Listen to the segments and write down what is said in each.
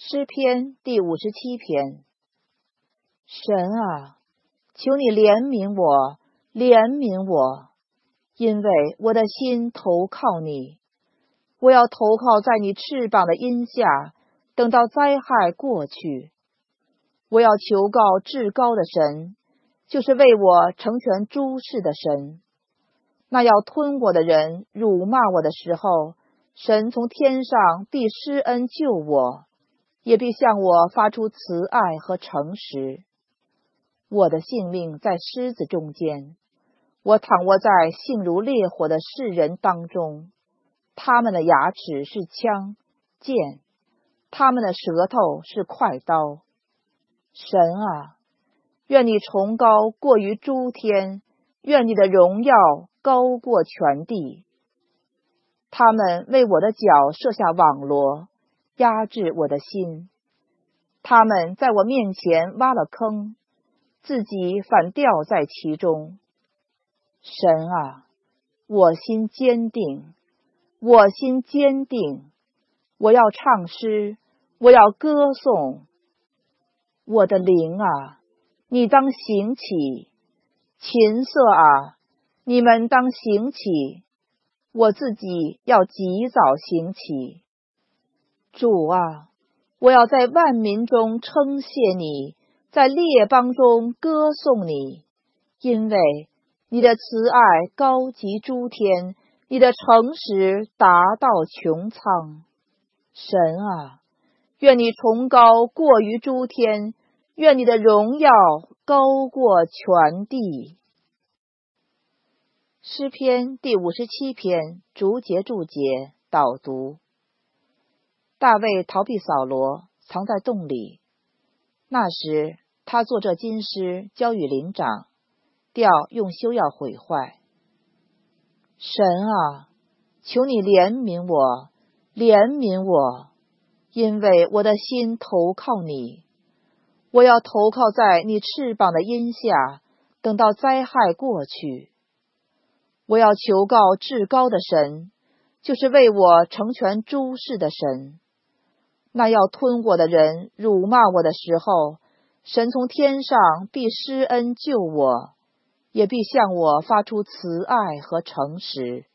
诗篇第57篇。神啊，求你怜悯我，怜悯我，因为我的心投靠你。我要投靠在你翅膀的荫下，等到灾害过去。我要求告至高的神，就是为我成全诸事的神。那要吞我的人辱骂我的时候，神从天上必施恩救我，也必向我发出慈爱和诚实。我的性命在狮子中间，我躺卧在性如烈火的世人当中。他们的牙齿是枪剑，他们的舌头是快刀。神啊，愿你崇高过于诸天，愿你的荣耀高过全地。他们为我的脚设下网罗，压制我的心。他们在我面前挖了坑，自己反掉在其中。神啊，我心坚定，我心坚定，我要唱诗，我要歌颂。我的灵啊，你当醒起；琴瑟啊，你们当醒起。我自己要及早醒起。主啊，我要在万民中称谢你，在列邦中歌颂你，因为你的慈爱高及诸天，你的诚实达到穹苍。神啊，愿你崇高过于诸天，愿你的荣耀高过全地。诗篇第57篇，逐节注解导读。大卫逃避扫罗，藏在洞里。那时他作这金诗，交与灵长，调用修要毁坏。神啊，求你怜悯我，怜悯我，因为我的心投靠你。我要投靠在你翅膀的荫下，等到灾害过去。我要求告至高的神，就是为我成全诸事的神。那要吞我的人辱骂我的时候，神从天上必施恩救我，也必向我发出慈爱和诚实。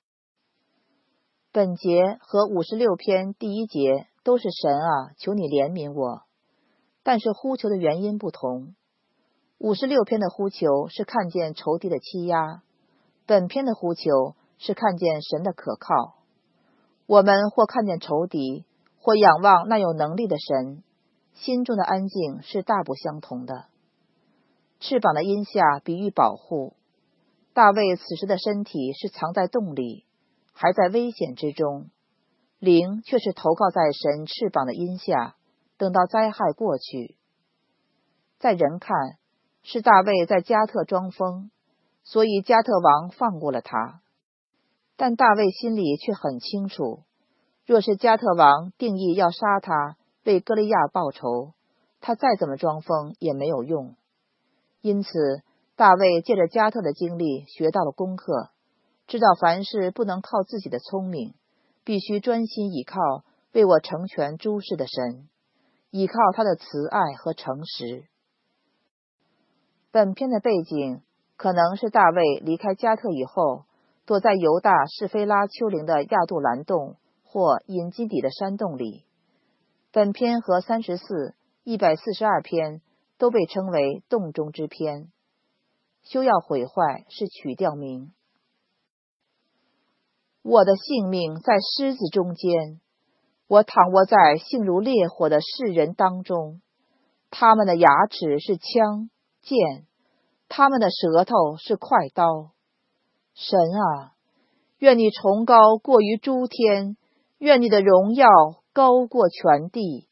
本节和56篇第1节都是神啊，求你怜悯我，但是呼求的原因不同。56篇的呼求是看见仇敌的欺压，本篇的呼求是看见神的可靠。我们或看见仇敌，或仰望那有能力的神，心中的安静是大不相同的。翅膀的荫下比喻保护，大卫此时的身体是藏在洞里，还在危险之中，灵却是投靠在神翅膀的荫下，等到灾害过去。在人看，是大卫在加特装疯，所以加特王放过了他。但大卫心里却很清楚，若是加特王定义要杀他，为歌利亚报仇，他再怎么装疯也没有用。因此大卫借着加特的经历学到了功课，知道凡事不能靠自己的聪明，必须专心倚靠为我成全诸事的神，倚靠他的慈爱和诚实。本篇的背景可能是大卫离开加特以后，躲在犹大士菲拉丘陵的亚杜兰洞或隐基底的山洞里。本篇和34、142篇都被称为洞中之篇。修要毁坏是曲调名。我的性命在狮子中间，我躺卧在性如烈火的世人当中。他们的牙齿是枪剑，他们的舌头是快刀。神啊，愿你崇高过于诸天，愿你的荣耀高过全地。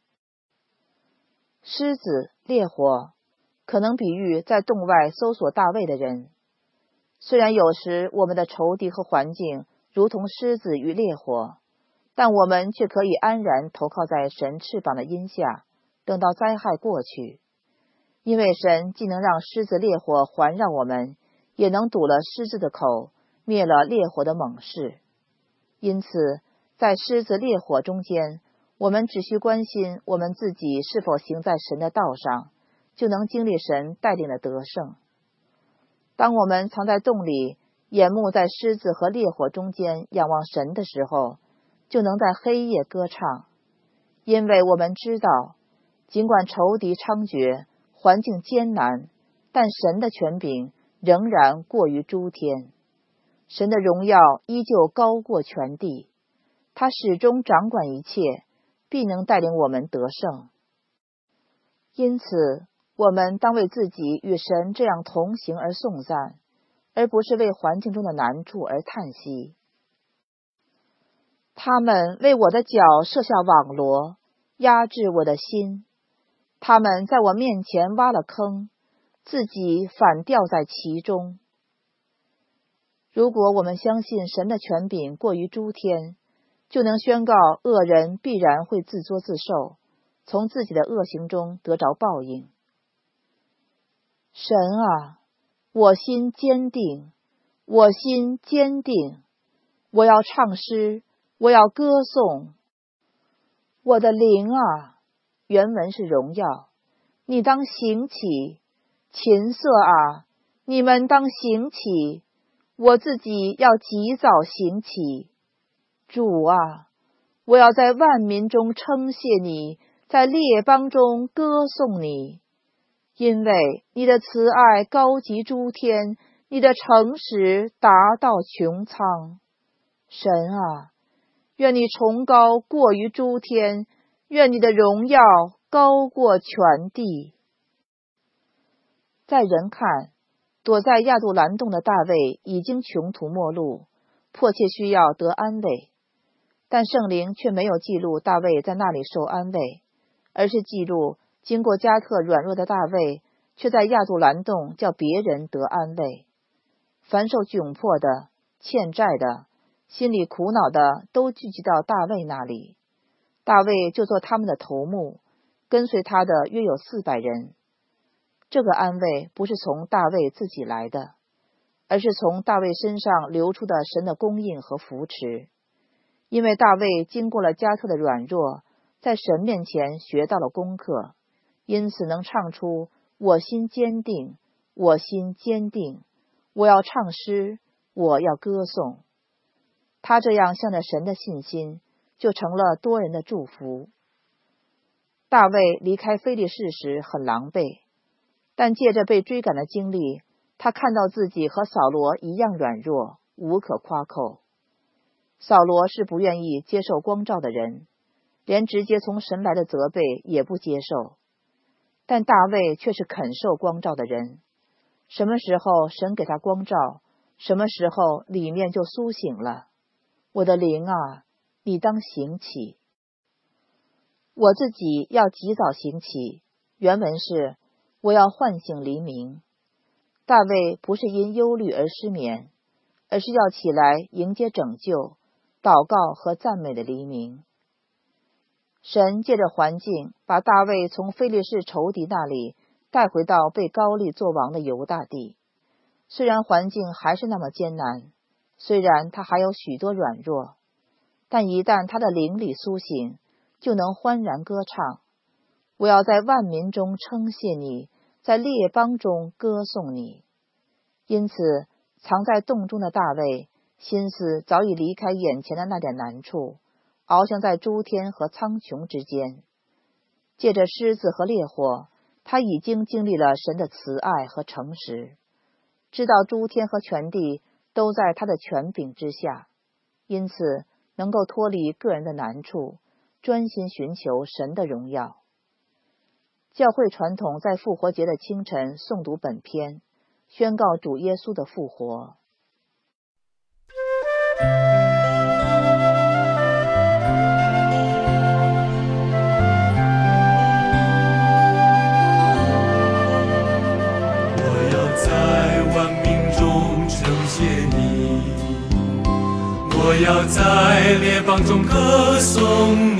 狮子烈火可能比喻在洞外搜索大卫的人。虽然有时我们的仇敌和环境如同狮子与烈火，但我们却可以安然投靠在神翅膀的荫下，等到灾害过去。因为神既能让狮子烈火环绕我们，也能堵了狮子的口，灭了烈火的猛士。因此在狮子烈火中间， 我们只需关心我们自己是否行在神的道上，就能经历神带领的得胜。当我们藏在洞里，眼目在狮子和烈火中间仰望神的时候，就能在黑夜歌唱，因为我们知道，尽管仇敌猖獗，环境艰难，但神的权柄仍然过于诸天，神的荣耀依旧高过全地，他始终掌管一切，必能带领我们得胜。因此，我们当为自己与神这样同行而颂赞，而不是为环境中的难处而叹息。他们为我的脚设下网罗，压制我的心。他们在我面前挖了坑，自己反掉在其中。如果我们相信神的权柄过于诸天，就能宣告恶人必然会自作自受，从自己的恶行中得着报应。神啊，我心坚定，我心坚定，我要唱诗，我要歌颂。我的灵啊，原文是荣耀，你当行起；琴瑟啊，你们当行起，我自己要及早行起。主啊，我要在万民中称谢你，在列邦中歌颂你，因为你的慈爱高及诸天，你的诚实达到穹苍。神啊，愿你崇高过于诸天，愿你的荣耀高过全地。在人看，躲在亚杜兰洞的大卫已经穷途末路，迫切需要得安慰，但圣灵却没有记录大卫在那里受安慰，而是记录经过加特软弱的大卫却在亚杜兰洞叫别人得安慰。凡受窘迫的、欠债的、心里苦恼的都聚集到大卫那里，大卫就做他们的头目，跟随他的约有400人。这个安慰不是从大卫自己来的，而是从大卫身上流出的神的供应和扶持。因为大卫经过了加特的软弱，在神面前学到了功课，因此能唱出我心坚定，我心坚定，我要唱诗，我要歌颂。他这样向着神的信心，就成了多人的祝福。大卫离开非利士时很狼狈，但借着被追赶的经历，他看到自己和扫罗一样软弱，无可夸口。扫罗是不愿意接受光照的人，连直接从神来的责备也不接受，但大卫却是肯受光照的人。什么时候神给他光照，什么时候里面就苏醒了。我的灵啊，你当行起。我自己要及早行起，原文是我要唤醒黎明。大卫不是因忧虑而失眠，而是要起来迎接拯救、祷告和赞美的黎明。神借着环境把大卫从非利士仇敌那里带回到被高利作王的犹大地。虽然环境还是那么艰难，虽然他还有许多软弱，但一旦他的灵里苏醒，就能欢然歌唱。我要在万民中称谢你，在列邦中歌颂你。因此，藏在洞中的大卫，心思早已离开眼前的那点难处，翱翔在诸天和苍穹之间。借着狮子和烈火，他已经经历了神的慈爱和诚实，知道诸天和全地都在他的权柄之下，因此能够脱离个人的难处，专心寻求神的荣耀。教会传统在复活节的清晨诵读本篇，宣告主耶稣的复活。 我要在万民中称谢你，我要在列邦中歌颂